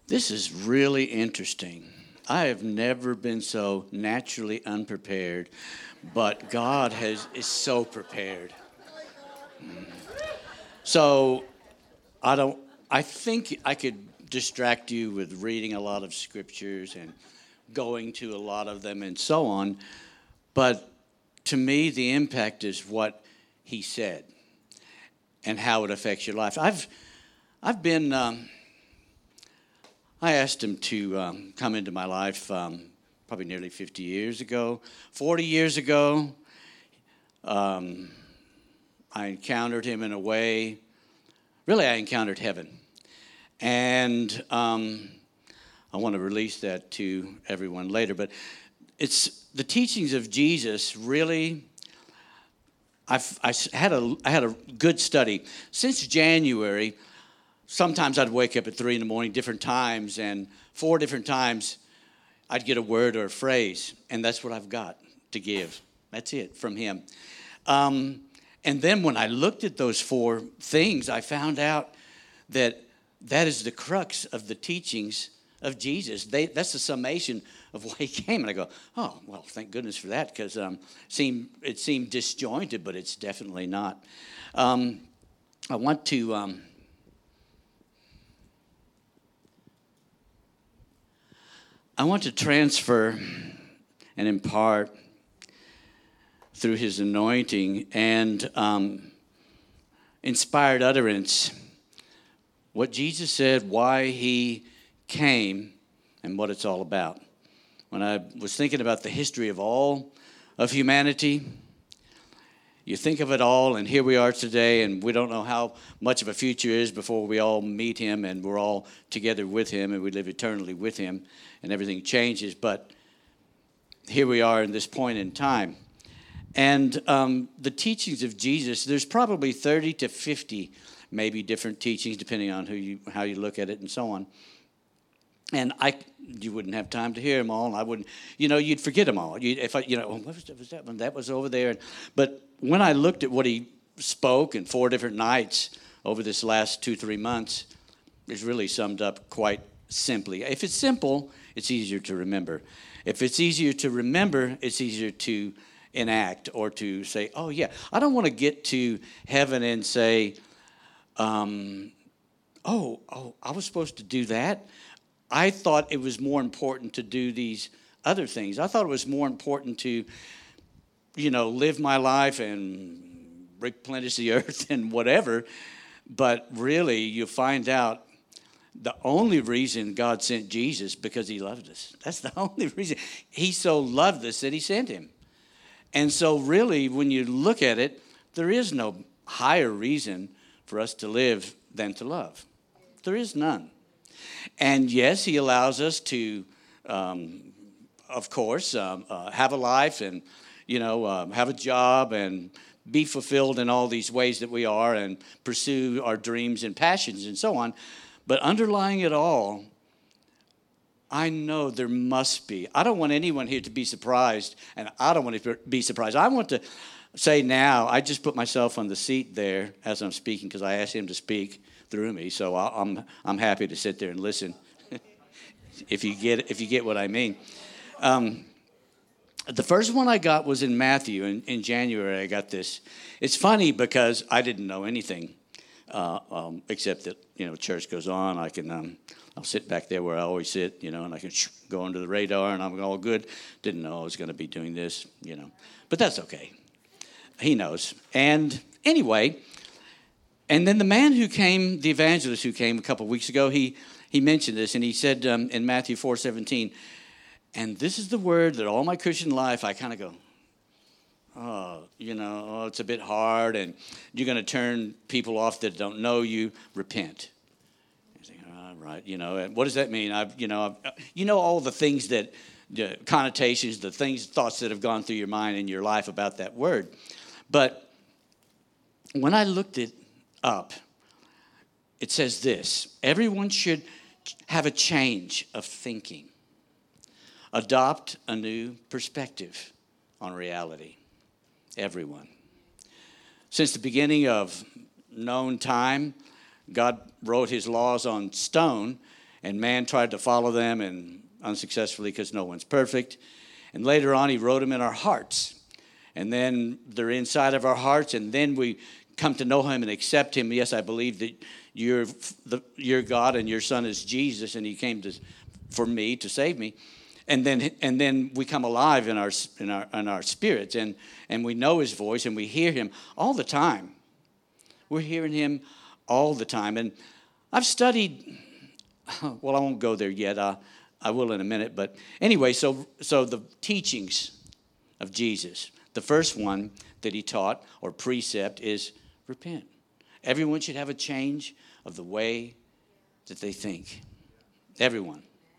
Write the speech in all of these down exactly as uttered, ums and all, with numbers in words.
This is really interesting. I have never been so naturally unprepared, but God has is so prepared. So I don't. I think I could distract you with reading a lot of scriptures and going to a lot of them and so on, but to me, the impact is what He said and how it affects your life. I've I've been. Um, I asked Him to um, come into my life um, probably nearly fifty years ago. forty years ago, um, I encountered Him in a way. Really, I encountered heaven. And um, I want to release that to everyone later. But it's the teachings of Jesus really. I've, I had a I had a good study since January. Sometimes I'd wake up at three in the morning, different times, and four different times I'd get a word or a phrase, and that's what I've got to give. That's it from Him. Um, and then when I looked at those four things, I found out that that is the crux of the teachings of Jesus. They, that's the summation of why He came. And I go, oh, well, thank goodness for that, because um, seemed, it seemed disjointed, but it's definitely not. Um, I want to... Um, I want to transfer and impart through His anointing and um, inspired utterance what Jesus said, why He came, and what it's all about. When I was thinking about the history of all of humanity, you think of it all, and here we are today, and we don't know how much of a future is before we all meet Him, and we're all together with Him, and we live eternally with Him, and everything changes. But here we are in this point in time. And um, the teachings of Jesus, there's probably thirty to fifty maybe different teachings, depending on who you, how you look at it and so on. And I, you wouldn't have time to hear them all, and I wouldn't, you know, you'd forget them all. You, if I, you know, oh, what was, was that one? That was over there. But when I looked at what He spoke in four different nights over this last two, three months, it's really summed up quite simply. If it's simple, it's easier to remember. If it's easier to remember, it's easier to enact or to say, oh, yeah. I don't want to get to heaven and say, um, oh, oh, I was supposed to do that. I thought it was more important to do these other things. I thought it was more important to, you know, live my life and replenish the earth and whatever. But really, you find out the only reason God sent Jesus because He loved us. That's the only reason. He so loved us that He sent Him. And so really, when you look at it, there is no higher reason for us to live than to love. There is none. And yes, He allows us to, um, of course, um, uh, have a life and, you know, um, have a job and be fulfilled in all these ways that we are and pursue our dreams and passions and so on. But underlying it all, I know there must be. I don't want anyone here to be surprised, and I don't want to be surprised. I want to say now, I just put myself on the seat there as I'm speaking because I asked Him to speak through me, so I'm I'm happy to sit there and listen. if you get if you get what I mean. Um, the first one I got was in Matthew. In, in January, I got this. It's funny because I didn't know anything uh, um, except that, you know, church goes on. I can um, I'll sit back there where I always sit, you know, and I can sh- go under the radar, and I'm all good. Didn't know I was going to be doing this, you know, but that's okay. He knows. And anyway. And then the man who came, the evangelist who came a couple of weeks ago, he he mentioned this, and he said um, in Matthew four seventeen, and this is the word that all my Christian life I kind of go, oh, you know, oh, it's a bit hard, and you're going to turn people off that don't know you. Repent. I think, all right, you know, and what does that mean? I've, you know, I've, you know, all the things that, the connotations, the things, thoughts that have gone through your mind in your life about that word. But when I looked at up, it says this: everyone should have a change of thinking, adopt a new perspective on reality. Everyone. Since the beginning of known time, God wrote His laws on stone, And man tried to follow them, and unsuccessfully, because no one's perfect. And later on, he wrote them in our hearts. And then they're inside of our hearts, and then we come to know him and accept him. Yes, I believe that you're, the, you're God and your son is Jesus, and he came to, for me to save me. And then and then we come alive in our in our in our spirits, and, and we know his voice, and we hear him all the time. We're hearing him all the time. And I've studied, well, I won't go there yet. Uh, I will in a minute. But anyway, so so the teachings of Jesus, the first one that he taught, or precept, is repent. Everyone should have a change of the way that they think. Everyone.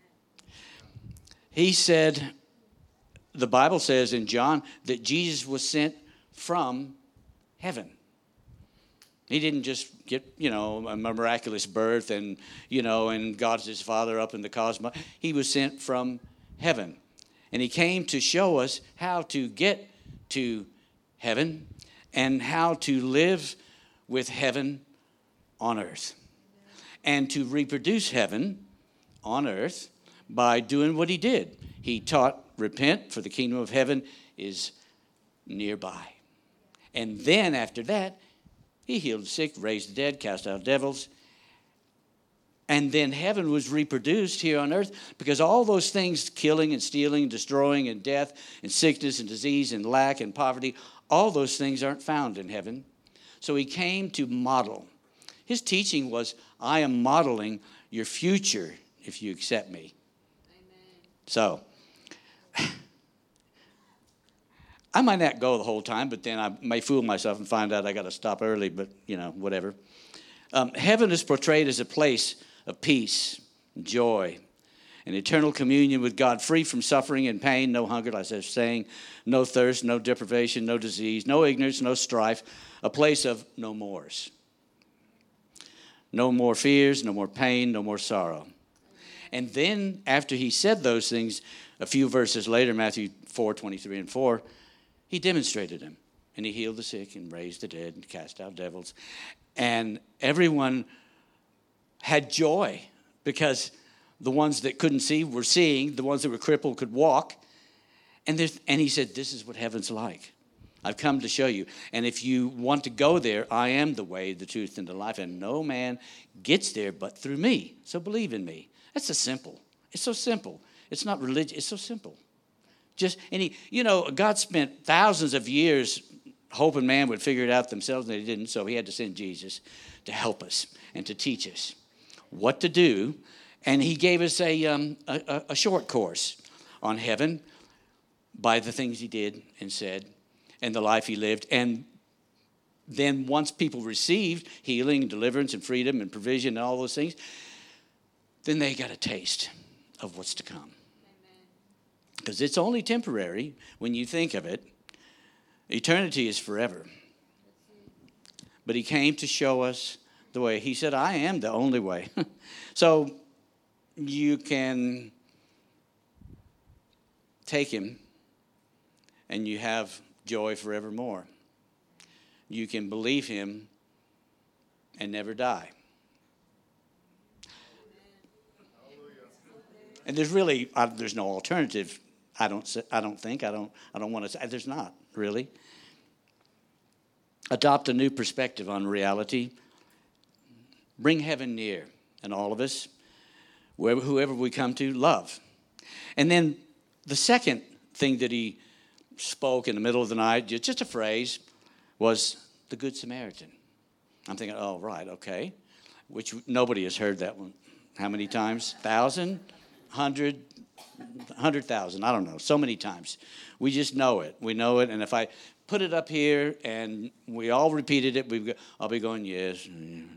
He said, the Bible says in John, that Jesus was sent from heaven. He didn't just get, you know, a miraculous birth and, you know, and God's his Father up in the cosmos. He was sent from heaven. And he came to show us how to get to heaven and how to live with heaven on earth. And to reproduce heaven on earth by doing what he did. He taught, repent, for the kingdom of heaven is nearby. And then after that, he healed the sick, raised the dead, cast out devils. And then heaven was reproduced here on earth, because all those things, killing and stealing and destroying and death and sickness and disease and lack and poverty, all those things aren't found in heaven. So he came to model. His teaching was, I am modeling your future if you accept me. Amen. So, I might not go the whole time, but then I may fool myself and find out I got to stop early, but, you know, whatever. Um, heaven is portrayed as a place of peace, joy, and eternal communion with God, free from suffering and pain, no hunger, like I was saying, no thirst, no deprivation, no disease, no ignorance, no strife, a place of no mores. No more fears, no more pain, no more sorrow. And then after he said those things, a few verses later, Matthew four, twenty-three and four, he demonstrated them. And he healed the sick and raised the dead and cast out devils. And everyone had joy, because the ones that couldn't see were seeing. The ones that were crippled could walk. And, and he said, this is what heaven's like. I've come to show you. And if you want to go there, I am the way, the truth, and the life. And no man gets there but through me. So believe in me. That's so simple. It's so simple. It's not religious. It's so simple. Just, and he, you know, God spent thousands of years hoping man would figure it out themselves, and they didn't. So he had to send Jesus to help us and to teach us what to do. And he gave us a, um, a, a short course on heaven by the things he did and said and the life he lived. And then once people received healing, deliverance, and freedom and provision and all those things, then they got a taste of what's to come. Because it's only temporary when you think of it. Eternity is forever. But he came to show us the way. He said, I am the only way. So you can take him and you have joy forevermore. You can believe him and never die. And there's really, uh, there's no alternative. I don't, I don't think, I don't, I don't want to say, there's not really. Adopt a new perspective on reality. Bring heaven near, and all of us, wherever, whoever we come to, love. And then the second thing that he spoke in the middle of the night, just a phrase, was the Good Samaritan. I'm thinking, oh, right, okay. Which nobody has heard that one. How many times? Thousand? Hundred? Hundred thousand? I don't know. So many times. We just know it. We know it. And if I put it up here and we all repeated it, we've got, I'll be going, yes.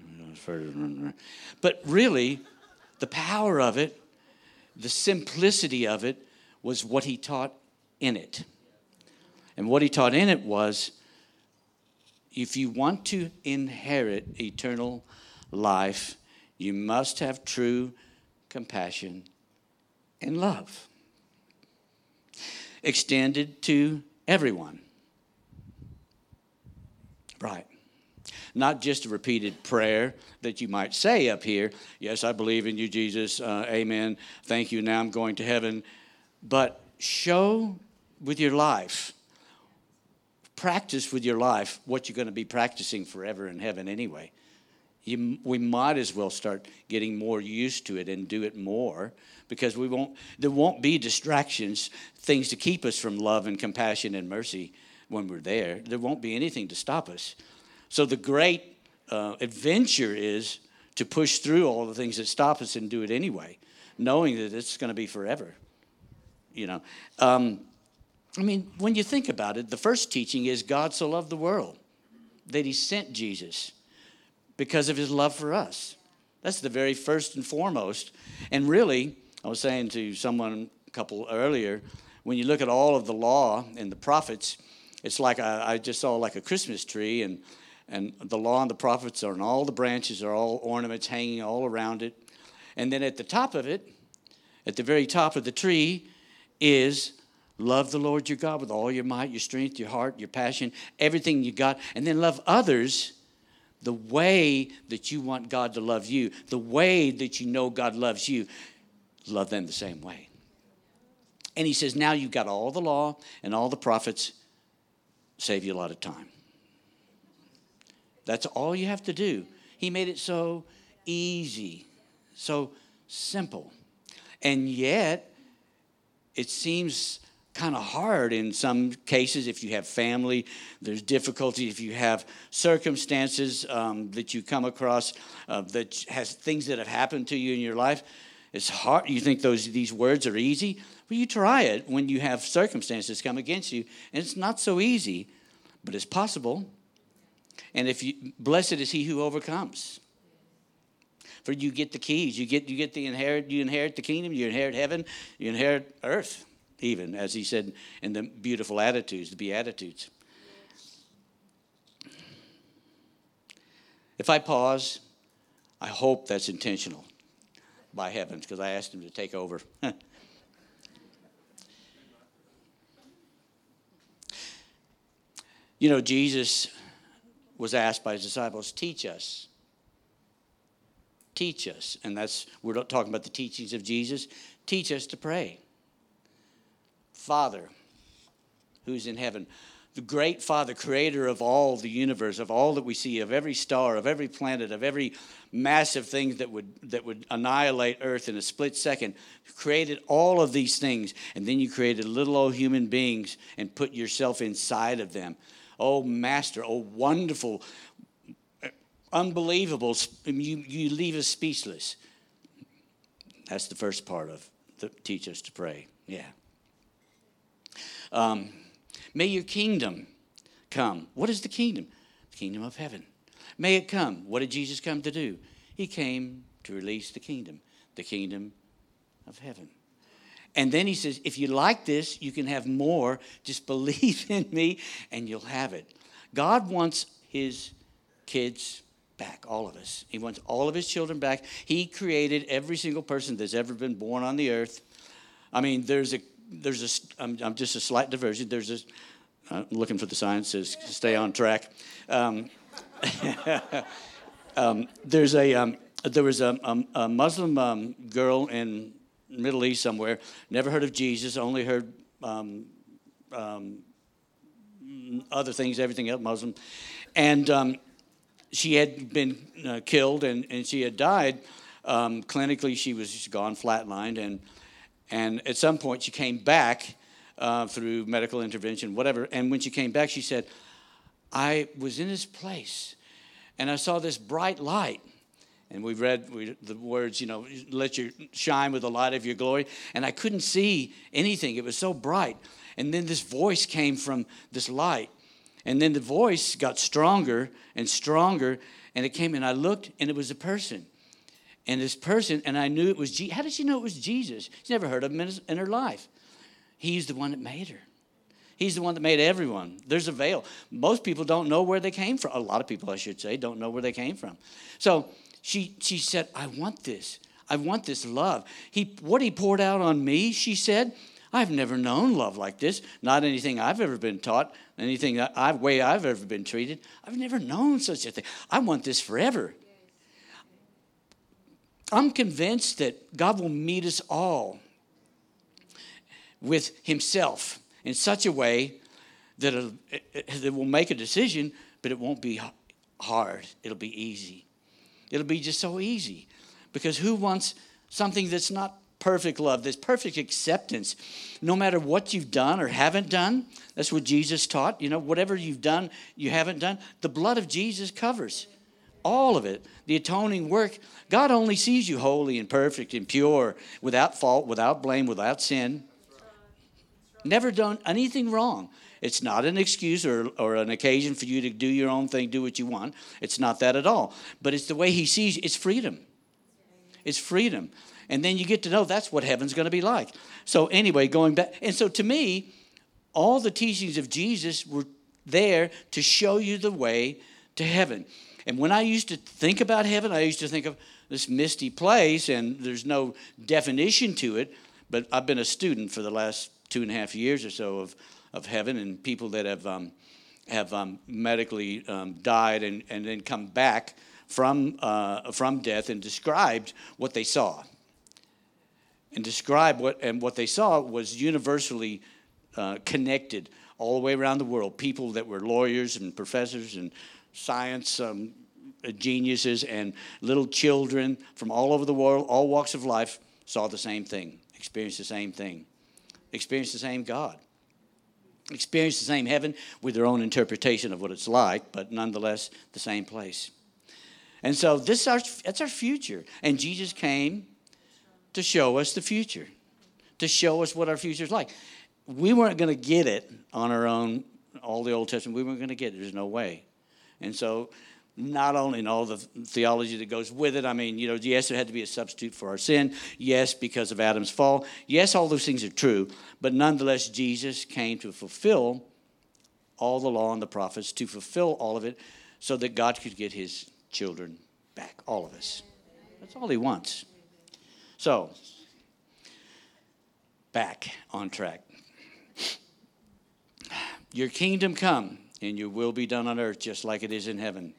But really, the power of it, the simplicity of it, was what he taught in it. And what he taught in it was, if you want to inherit eternal life, you must have true compassion and love, extended to everyone. Right. Not just a repeated prayer that you might say up here, yes, I believe in you, Jesus, uh, amen, thank you, now I'm going to heaven. But show with your life, practice with your life what you're going to be practicing forever in heaven anyway. You, we might as well start getting more used to it and do it more, because we won't. There won't be distractions, things to keep us from love and compassion and mercy when we're there. There won't be anything to stop us. So the great uh, adventure is to push through all the things that stop us and do it anyway, knowing that it's going to be forever. You know, um, I mean, when you think about it, the first teaching is God so loved the world that he sent Jesus because of his love for us. That's the very first and foremost. And really, I was saying to someone a couple earlier, when you look at all of the law and the prophets, it's like I, I just saw like a Christmas tree, and and the law and the prophets are, and all the branches are all ornaments hanging all around it. And then at the top of it, at the very top of the tree, is love the Lord your God with all your might, your strength, your heart, your passion, everything you got. And then love others the way that you want God to love you, the way that you know God loves you. Love them the same way. And he says, now you've got all the law and all the prophets. Save you a lot of time. That's all you have to do. He made it so easy, so simple. And yet, it seems kind of hard in some cases. If you have family, there's difficulty. If you have circumstances um, that you come across uh, that has things that have happened to you in your life, it's hard. You think those these words are easy? Well, you try it when you have circumstances come against you, and it's not so easy, but it's possible. And if you, blessed is he who overcomes. For you get the keys, you get you get the inherit, you inherit the kingdom, you inherit heaven, you inherit earth, even as he said in the beautiful attitudes, the Beatitudes. If I pause, I hope that's intentional. By heavens, because I asked him to take over. You know, Jesus was asked by his disciples, teach us. Teach us. And that's, we're not talking about the teachings of Jesus. Teach us to pray. Father, who's in heaven, the great Father, creator of all the universe, of all that we see, of every star, of every planet, of every massive thing that would that would annihilate Earth in a split second, created all of these things, and then you created little old human beings and put yourself inside of them. Oh, Master, oh, wonderful, unbelievable, you, you leave us speechless. That's the first part of the, teach us to pray, yeah. Um, May your kingdom come. What is the kingdom? The kingdom of heaven. May it come. What did Jesus come to do? He came to release the kingdom, the kingdom of heaven. And then he says, if you like this, you can have more. Just believe in me and you'll have it. God wants his kids back, all of us. He wants all of his children back. He created every single person that's ever been born on the earth. I mean, there's a There's a, I'm, I'm just a slight diversion. There's a, I'm looking for the sign that says stay on track. Um, um, there's a, um, there was a, a, a Muslim um, girl in Middle East somewhere, never heard of Jesus, only heard um, um, other things, everything else, Muslim. And um, she had been uh, killed and, and she had died. Um, clinically, she was gone, flatlined, and And at some point, she came back uh, through medical intervention, whatever. And when she came back, she said, I was in this place, and I saw this bright light. And we read we, the words, you know, let your shine with the light of your glory. And I couldn't see anything. It was so bright. And then this voice came from this light. And then the voice got stronger and stronger. And it came, and I looked, and it was a person. And this person, and I knew it was Jesus. How did she know it was Jesus? She's never heard of him in her life. He's the one that made her. He's the one that made everyone. There's a veil. Most people don't know where they came from. A lot of people, I should say, don't know where they came from. So she she said, I want this. I want this love. He what he poured out on me, she said, I've never known love like this. Not anything I've ever been taught, anything that I've, way I've ever been treated. I've never known such a thing. I want this forever. I'm convinced that God will meet us all with himself in such a way that it will make a decision, but it won't be hard. It'll be easy. It'll be just so easy. Because who wants something that's not perfect love, that's perfect acceptance, no matter what you've done or haven't done? That's what Jesus taught. You know, whatever you've done, you haven't done, the blood of Jesus covers all of it. The atoning work. God only sees you holy and perfect and pure, without fault, without blame, without sin. Never done anything wrong. It's not an excuse or, or an occasion for you to do your own thing, do what you want. It's not that at all. But it's the way he sees you. It's freedom. It's freedom. And then you get to know that's what heaven's going to be like. So anyway, going back. And so to me, all the teachings of Jesus were there to show you the way to heaven. And when I used to think about heaven, I used to think of this misty place, and there's no definition to it. But I've been a student for the last two and a half years or so of of heaven, and people that have um, have um, medically um, died and, and then come back from uh, from death and described what they saw. And described what and what they saw was universally uh, connected all the way around the world. People that were lawyers and professors and science um, geniuses and little children from all over the world, all walks of life, saw the same thing, experienced the same thing, experienced the same God. Experience the same heaven with their own interpretation of what it's like, but nonetheless the same place. And so this is our, that's our future. And Jesus came to show us the future, to show us what our future is like. We weren't going to get it on our own, all the Old Testament. We weren't going to get it. There's no way. And so not only in all the theology that goes with it, I mean, you know, yes, there had to be a substitute for our sin. Yes, because of Adam's fall. Yes, all those things are true. But nonetheless, Jesus came to fulfill all the law and the prophets, to fulfill all of it so that God could get his children back, all of us. That's all he wants. So, back on track. Your kingdom come, and your will be done on earth just like it is in heaven.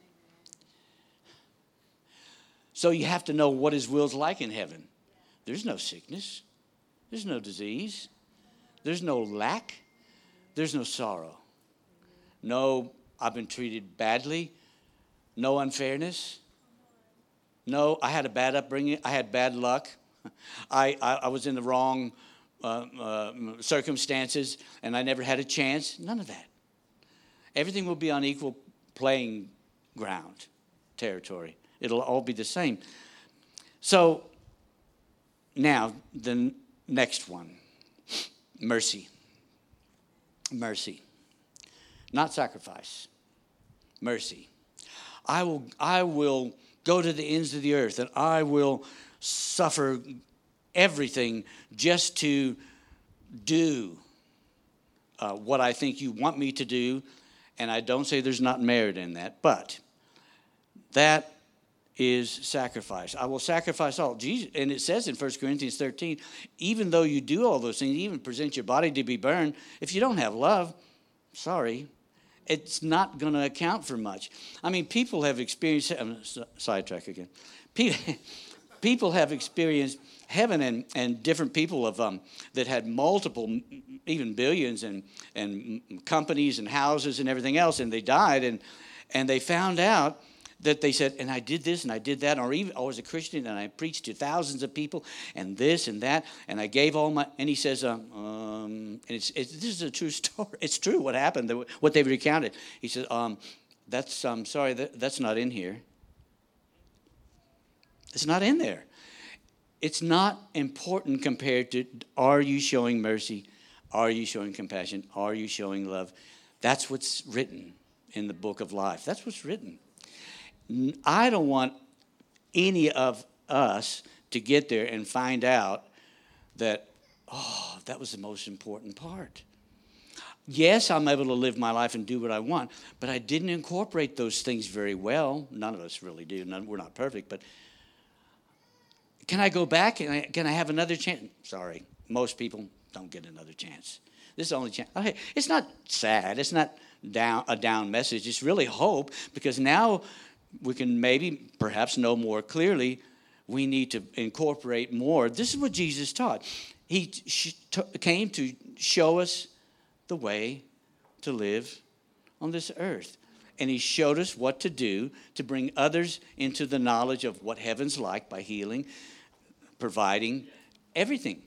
So you have to know what his will's like in heaven. There's no sickness. There's no disease. There's no lack. There's no sorrow. No, I've been treated badly. No unfairness. No, I had a bad upbringing. I had bad luck. I, I, I was in the wrong uh, uh, circumstances, and I never had a chance. None of that. Everything will be on equal playing ground, territory. It'll all be the same. So now the next one, mercy. Mercy. Not sacrifice. Mercy. I will I will go to the ends of the earth, and I will suffer everything just to do uh, what I think you want me to do. And I don't say there's not merit in that, but that is sacrifice. I will sacrifice all. Jesus, and it says in First Corinthians thirteen, even though you do all those things, even present your body to be burned, if you don't have love, sorry, it's not going to account for much. I mean, people have experienced, I'm sidetrack again. People have experienced heaven, and, and different people have um, that had multiple, even billions and and companies and houses and everything else, and they died, and and they found out that they said, and I did this and I did that, or even I was a Christian and I preached to thousands of people, and this and that, and I gave all my. And he says, um, um and it's, it's this is a true story. It's true what happened, what they recounted. He said, um, that's I'm um, sorry, that, that's not in here. It's not in there. It's not important compared to, are you showing mercy? Are you showing compassion? Are you showing love? That's what's written in the book of life. That's what's written. I don't want any of us to get there and find out that, oh, that was the most important part. Yes, I'm able to live my life and do what I want, but I didn't incorporate those things very well. None of us really do. None, we're not perfect, but can I go back and I, can I have another chance? Sorry, most people, don't get another chance. This is the only chance. Okay, it's not sad. It's not down a down message. It's really hope, because now we can maybe perhaps know more clearly. We need to incorporate more. This is what Jesus taught. He sh- t- came to show us the way to live on this earth. And he showed us what to do to bring others into the knowledge of what heaven's like by healing, providing, everything.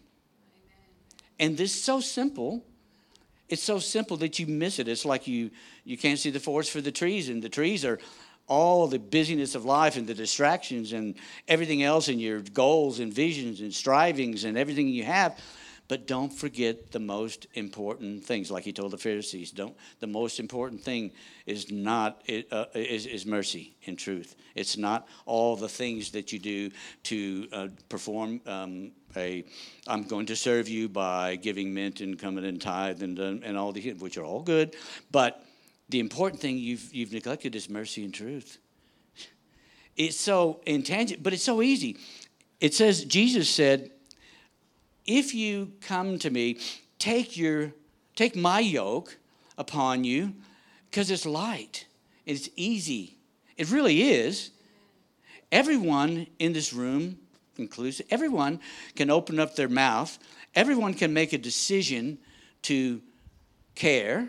And this is so simple. It's so simple that you miss it. It's like you, you can't see the forest for the trees, and the trees are all the busyness of life and the distractions and everything else, and your goals and visions and strivings and everything you have. But don't forget the most important things, like he told the Pharisees. Don't. The most important thing is not uh, is, is mercy and truth. It's not all the things that you do to uh, perform um, a. I'm going to serve you by giving mint and coming in tithe and and all the, which are all good, but the important thing you've you've neglected is mercy and truth. It's so intangible, but it's so easy. It says, Jesus said, if you come to me, take your take my yoke upon you, because it's light. It's easy. It really is. Everyone in this room, inclusive, everyone can open up their mouth. Everyone can make a decision to care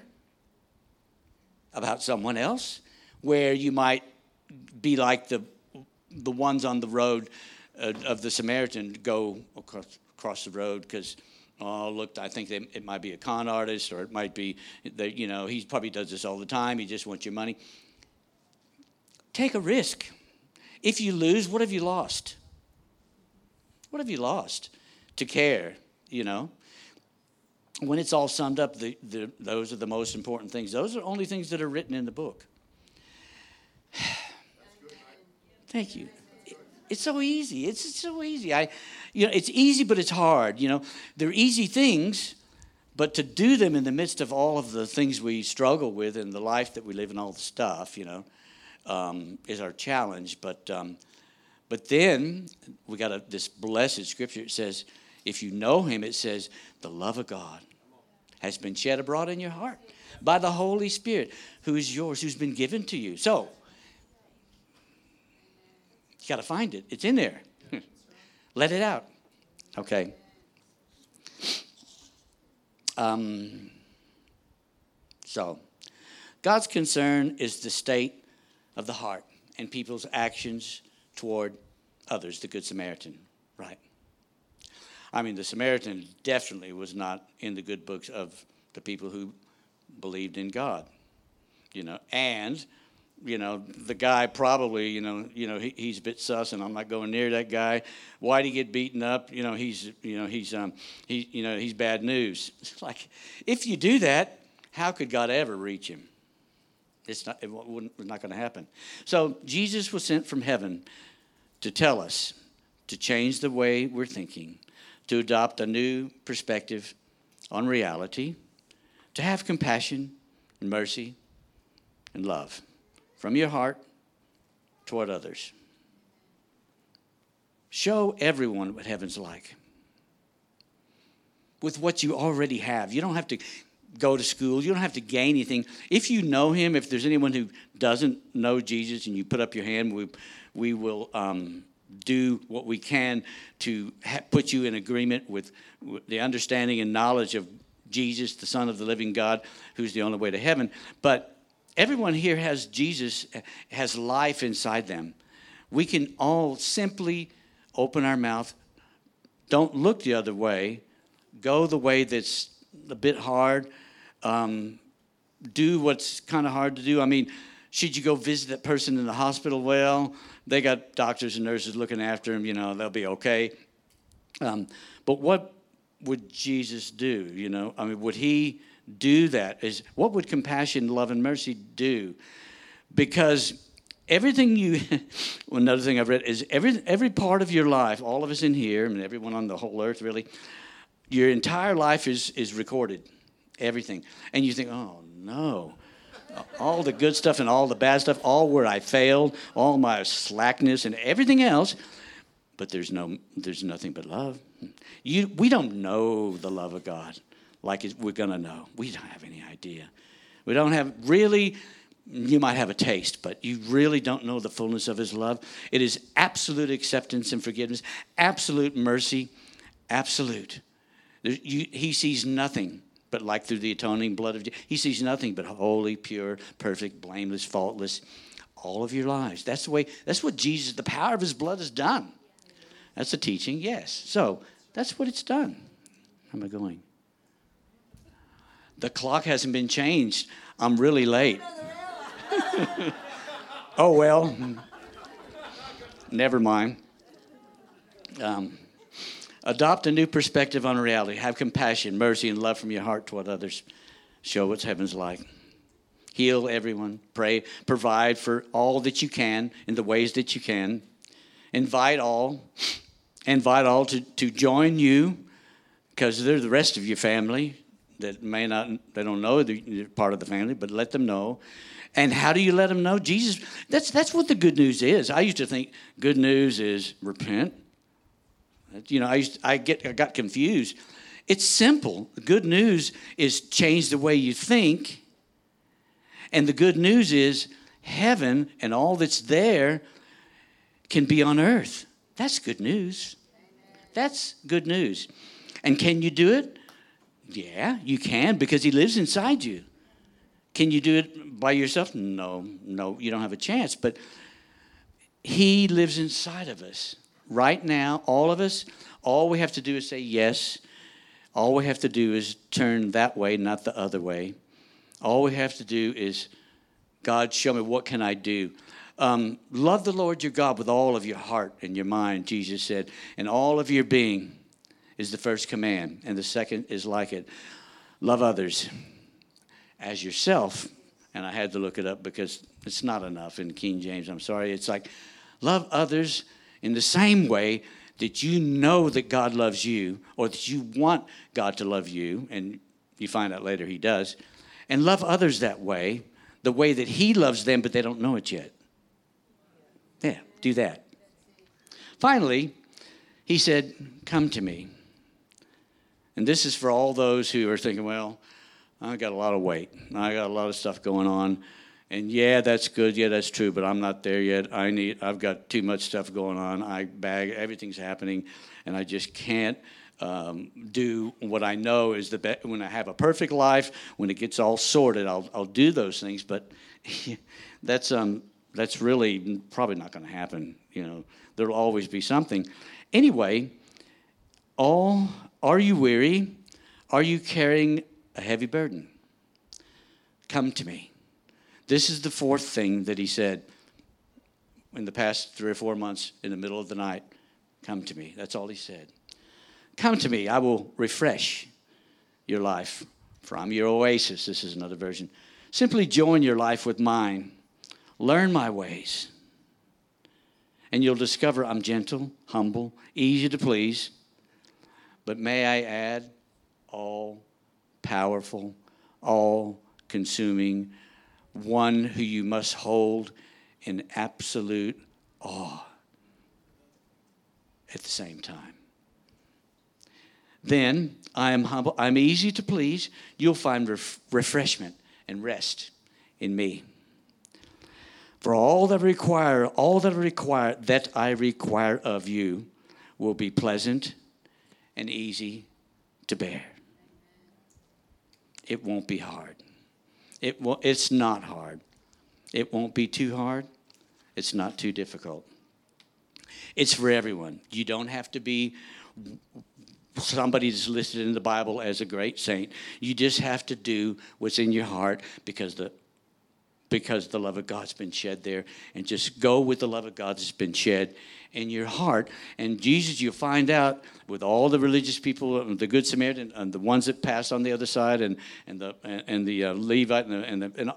about someone else, where you might be like the the ones on the road uh, of the Samaritan, go across, across the road because, oh, look, I think they, it might be a con artist, or it might be that, you know, he probably does this all the time. He just wants your money. Take a risk. If you lose, what have you lost? What have you lost? To care, you know. When it's all summed up, the, the, those are the most important things. Those are the only things that are written in the book. Thank you. It's so easy. It's, it's so easy. I, you know, it's easy, but it's hard. You know, they're easy things, but to do them in the midst of all of the things we struggle with in the life that we live and all the stuff, you know, um, is our challenge. But um, but then we got a, this blessed scripture. It says, if you know him, it says, the love of God has been shed abroad in your heart by the Holy Spirit, who is yours, who's been given to you. So you got to find it. It's in there. Let it out. Okay. Um, so God's concern is the state of the heart and people's actions toward others, the Good Samaritan, right? I mean, the Samaritan definitely was not in the good books of the people who believed in God, you know, and you know, the guy probably, you know, you know, he, he's a bit sus, and I'm not going near that guy. Why'd he get beaten up? You know, he's, you know, he's, um, he, you know, he's bad news. It's like, if you do that, how could God ever reach him? It's not, it wouldn't, it's not going to happen. So Jesus was sent from heaven to tell us to change the way we're thinking, to adopt a new perspective on reality, to have compassion and mercy and love from your heart toward others. Show everyone what heaven's like with what you already have. You don't have to go to school. You don't have to gain anything. If you know him, if there's anyone who doesn't know Jesus and you put up your hand, we, we will um, do what we can to ha- put you in agreement with, with the understanding and knowledge of Jesus, the Son of the living God, who's the only way to heaven. But everyone here has Jesus, has life inside them. We can all simply open our mouth. Don't look the other way. Go the way that's a bit hard. Um, do what's kind of hard to do. I mean, should you go visit that person in the hospital? Well, they got doctors and nurses looking after them. You know, they'll be okay. Um, but what would Jesus do? You know, I mean, would he do that? Is what would compassion, love, and mercy do? Because everything you, well, another thing I've read is every every part of your life, all of us in here, and everyone on the whole earth, really, your entire life is is recorded, everything. And you think, oh no, all the good stuff and all the bad stuff, all where I failed, all my slackness and everything else. but there's no, there's nothing but love. You, we don't know the love of God like it, we're going to know. We don't have any idea. We don't have really, you might have a taste, but you really don't know the fullness of his love. It is absolute acceptance and forgiveness, absolute mercy, absolute. There, you, he sees nothing but like through the atoning blood of Jesus. He sees nothing but holy, pure, perfect, blameless, faultless, all of your lives. That's the way, that's what Jesus, the power of his blood has done. That's the teaching, yes. So that's what it's done. How am I going? The clock hasn't been changed. I'm really late. Oh, well. Never mind. Um, adopt a new perspective on reality. Have compassion, mercy, and love from your heart toward others. Show what heaven's like. Heal everyone. Pray. Provide for all that you can in the ways that you can. Invite all. Invite all to, to join you, because they're the rest of your family that may not, they don't know they're part of the family, but let them know. And how do you let them know? Jesus, that's that's what the good news is. I used to think good news is repent. You know, I used I get I got confused. It's simple. The good news is change the way you think. And the good news is heaven and all that's there can be on earth. That's good news. That's good news. And can you do it? Yeah, you can, because he lives inside you. Can you do it by yourself? No, no, you don't have a chance. But he lives inside of us. Right now, all of us, all we have to do is say yes. All we have to do is turn that way, not the other way. All we have to do is, God, show me, what can I do? Um, love the Lord your God with all of your heart and your mind, Jesus said, and all of your being is the first command, and the second is like it. Love others as yourself, and I had to look it up because it's not enough in King James. I'm sorry. It's like, love others in the same way that you know that God loves you, or that you want God to love you, and you find out later he does, and love others that way, the way that he loves them, but they don't know it yet. Yeah, do that. Finally, he said, come to me. And this is for all those who are thinking, well, I got a lot of weight. I got a lot of stuff going on. And yeah, that's good. Yeah, that's true. But I'm not there yet. I need, I've got too much stuff going on. I bag, everything's happening. And I just can't um, do what I know is the best. When I have a perfect life, when it gets all sorted, I'll, I'll do those things. But that's, um, that's really probably not going to happen. You know, there'll always be something. Anyway, all, are you weary? Are you carrying a heavy burden? Come to me. This is the fourth thing that he said in the past three or four months in the middle of the night. Come to me. That's all he said. Come to me. I will refresh your life. For I'm your oasis. This is another version. Simply join your life with mine. Learn my ways. And you'll discover I'm gentle, humble, easy to please. But may I add, all powerful, all consuming, one who you must hold in absolute awe at the same time. Then I am humble, I'm easy to please. You'll find ref- refreshment and rest in me. For all that I require, all that I require, that I require of you will be pleasant and easy to bear. It won't be hard. It will, it's not hard. It won't be too hard. It's not too difficult. It's for everyone. You don't have to be somebody that's listed in the Bible as a great saint. You just have to do what's in your heart because the because the love of God's been shed there. And just go with the love of God that's been shed in your heart. And Jesus, you'll find out with all the religious people, the Good Samaritan, and the ones that passed on the other side, and, and the and the uh, Levite, and, the, and, the,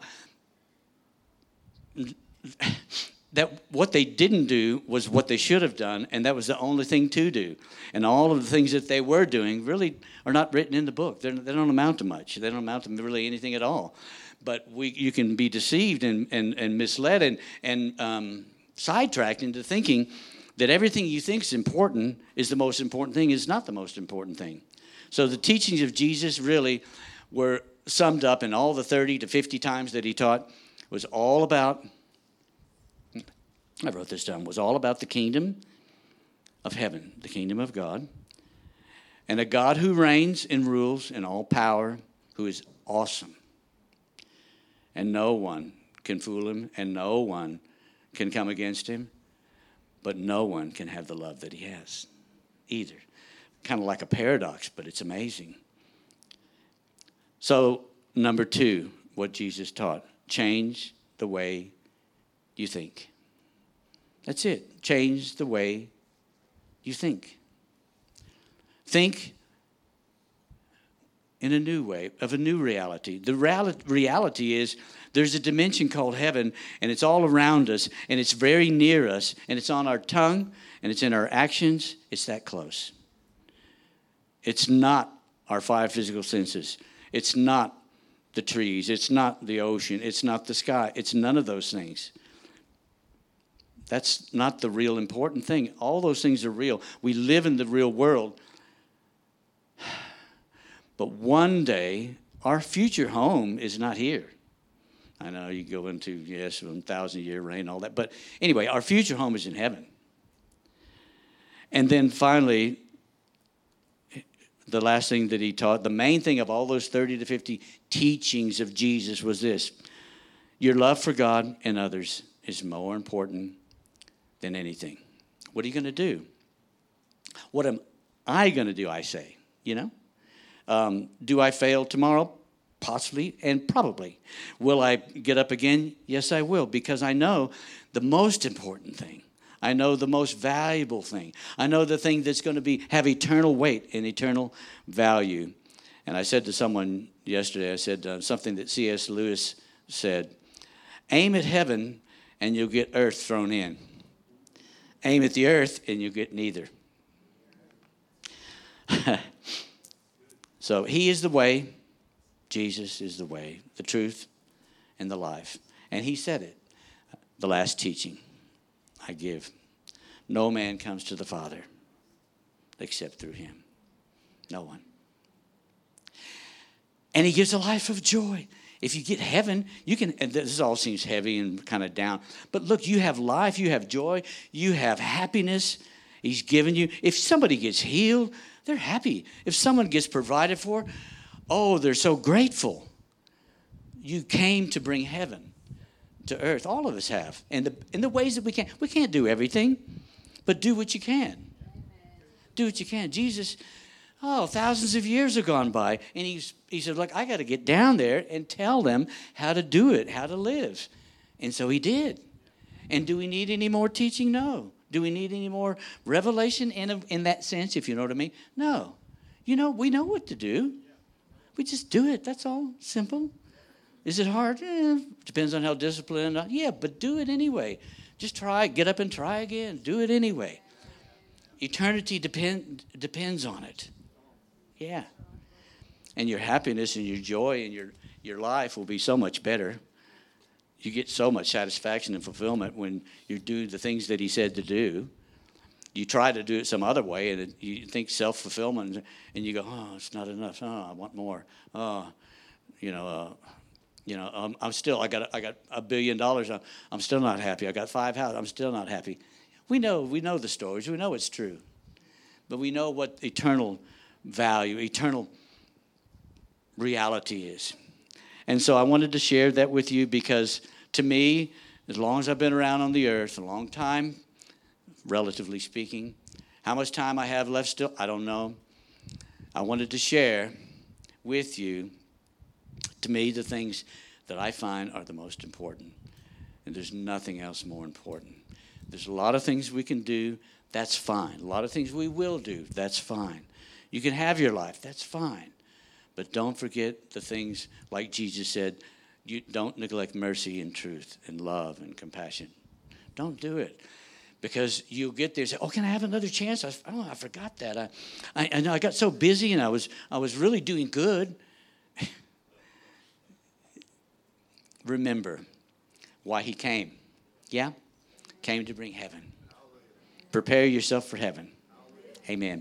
and that what they didn't do was what they should have done, and that was the only thing to do. And all of the things that they were doing really are not written in the book. They're, they don't amount to much. They don't amount to really anything at all. But we, you can be deceived and, and, and misled and, and um, sidetracked into thinking that everything you think is important is the most important thing is not the most important thing. So the teachings of Jesus really were summed up in all the thirty to fifty times that he taught was all about, I wrote this down, was all about the kingdom of heaven, the kingdom of God, and a God who reigns and rules in all power, who is awesome. And no one can fool him, and no one can come against him, but no one can have the love that he has either. Kind of like a paradox, but it's amazing. So, number two, what Jesus taught, change the way you think. That's it. Change the way you think. Think in a new way, of a new reality. The reality is there's a dimension called heaven, and it's all around us, and it's very near us, and it's on our tongue, and it's in our actions. It's that close. It's not our five physical senses. It's not the trees. It's not the ocean. It's not the sky. It's none of those things. That's not the real important thing. All those things are real. We live in the real world. But one day, our future home is not here. I know you go into, yes, one thousand year reign, all that. But anyway, our future home is in heaven. And then finally, the last thing that he taught, the main thing of all those thirty to fifty teachings of Jesus was this. Your love for God and others is more important than anything. What are you going to do? What am I going to do, I say, you know? Um, do I fail tomorrow? Possibly and probably. Will I get up again? Yes, I will, because I know the most important thing. I know the most valuable thing. I know the thing that's going to be have eternal weight and eternal value. And I said to someone yesterday, I said uh, something that C S Lewis said, aim at heaven and you'll get earth thrown in. Aim at the earth and you'll get neither. So he is the way, Jesus is the way, the truth, and the life. And he said it, the last teaching I give. No man comes to the Father except through him. No one. And he gives a life of joy. If you get heaven, you can, and this all seems heavy and kind of down, but look, you have life, you have joy, you have happiness. He's given you. If somebody gets healed, they're happy. If someone gets provided for, oh, they're so grateful. You came to bring heaven to earth. All of us have. And the, in the ways that we can. We can't do everything, but do what you can. Do what you can. Jesus, oh, thousands of years have gone by, and he's, he said, look, I got to get down there and tell them how to do it, how to live. And so he did. And do we need any more teaching? No. Do we need any more revelation in, a, in that sense, if you know what I mean? No. You know, we know what to do. We just do it. That's all. Simple. Is it hard? Eh, depends on how disciplined. Yeah, but do it anyway. Just try. Get up and try again. Do it anyway. Eternity depend, depends on it. Yeah. And your happiness and your joy and your, your life will be so much better. You get so much satisfaction and fulfillment when you do the things that he said to do. You try to do it some other way, and it, you think self-fulfillment, and you go, oh, it's not enough. Oh, I want more. Oh, you know, uh, you know, um, I'm still, I got, I got a billion dollars. I'm, I'm still not happy. I got five houses. I'm still not happy. We know, we know the stories. We know it's true, but we know what eternal value, eternal reality is. And so I wanted to share that with you because to me, as long as I've been around on the earth, a long time, relatively speaking, how much time I have left still, I don't know. I wanted to share with you, to me, the things that I find are the most important. And there's nothing else more important. There's a lot of things we can do, that's fine. A lot of things we will do, that's fine. You can have your life, that's fine. But don't forget the things like Jesus said, you don't neglect mercy and truth and love and compassion. Don't do it. Because you'll get there and say, oh, can I have another chance? I, oh, I forgot that. I, I, I know I got so busy and I was, I was really doing good. Remember why he came. Yeah? Came to bring heaven. Prepare yourself for heaven. Amen.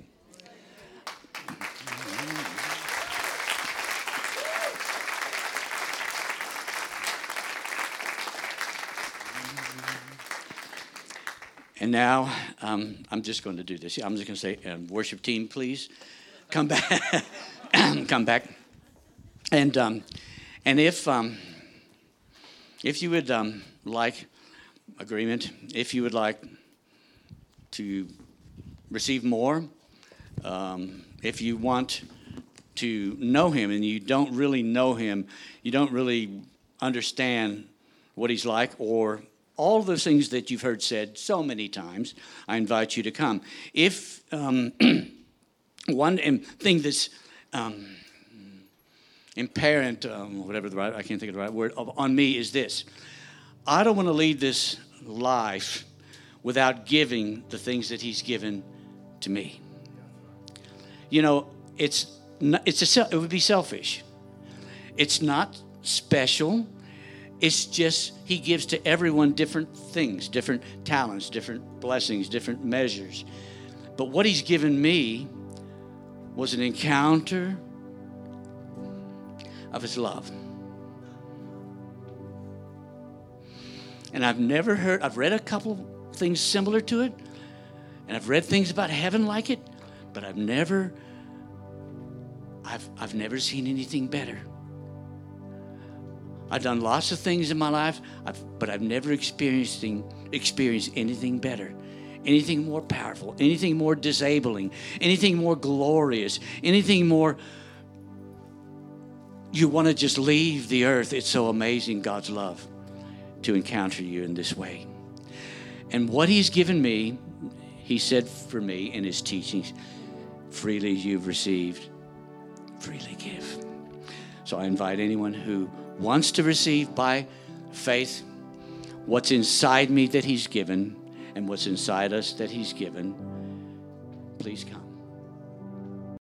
And now, um, I'm just going to do this. I'm just going to say, um, worship team, please come back. come back. And um, and if um, if you would um, like agreement, if you would like to receive more, um, if you want to know him and you don't really know him, you don't really understand what he's like, or all those things that you've heard said so many times, I invite you to come. If um, one thing that's um, imperent, um, whatever the right, I can't think of the right word, on me is this. I don't want to lead this life without giving the things that he's given to me. You know, it's not, it's a, it would be selfish. It's not special. It's just he gives to everyone different things, different talents, different blessings, different measures. But what he's given me was an encounter of his love. And I've never heard, I've read a couple things similar to it, and I've read things about heaven like it, but I've never, I've, I've never seen anything better. I've done lots of things in my life, I've, but I've never experienced, experienced anything better, anything more powerful, anything more disabling, anything more glorious, anything more, you want to just leave the earth. It's so amazing, God's love, to encounter you in this way. And what he's given me, he said for me in his teachings, freely you've received, freely give. So I invite anyone who wants to receive by faith what's inside me that he's given and what's inside us that he's given, please come.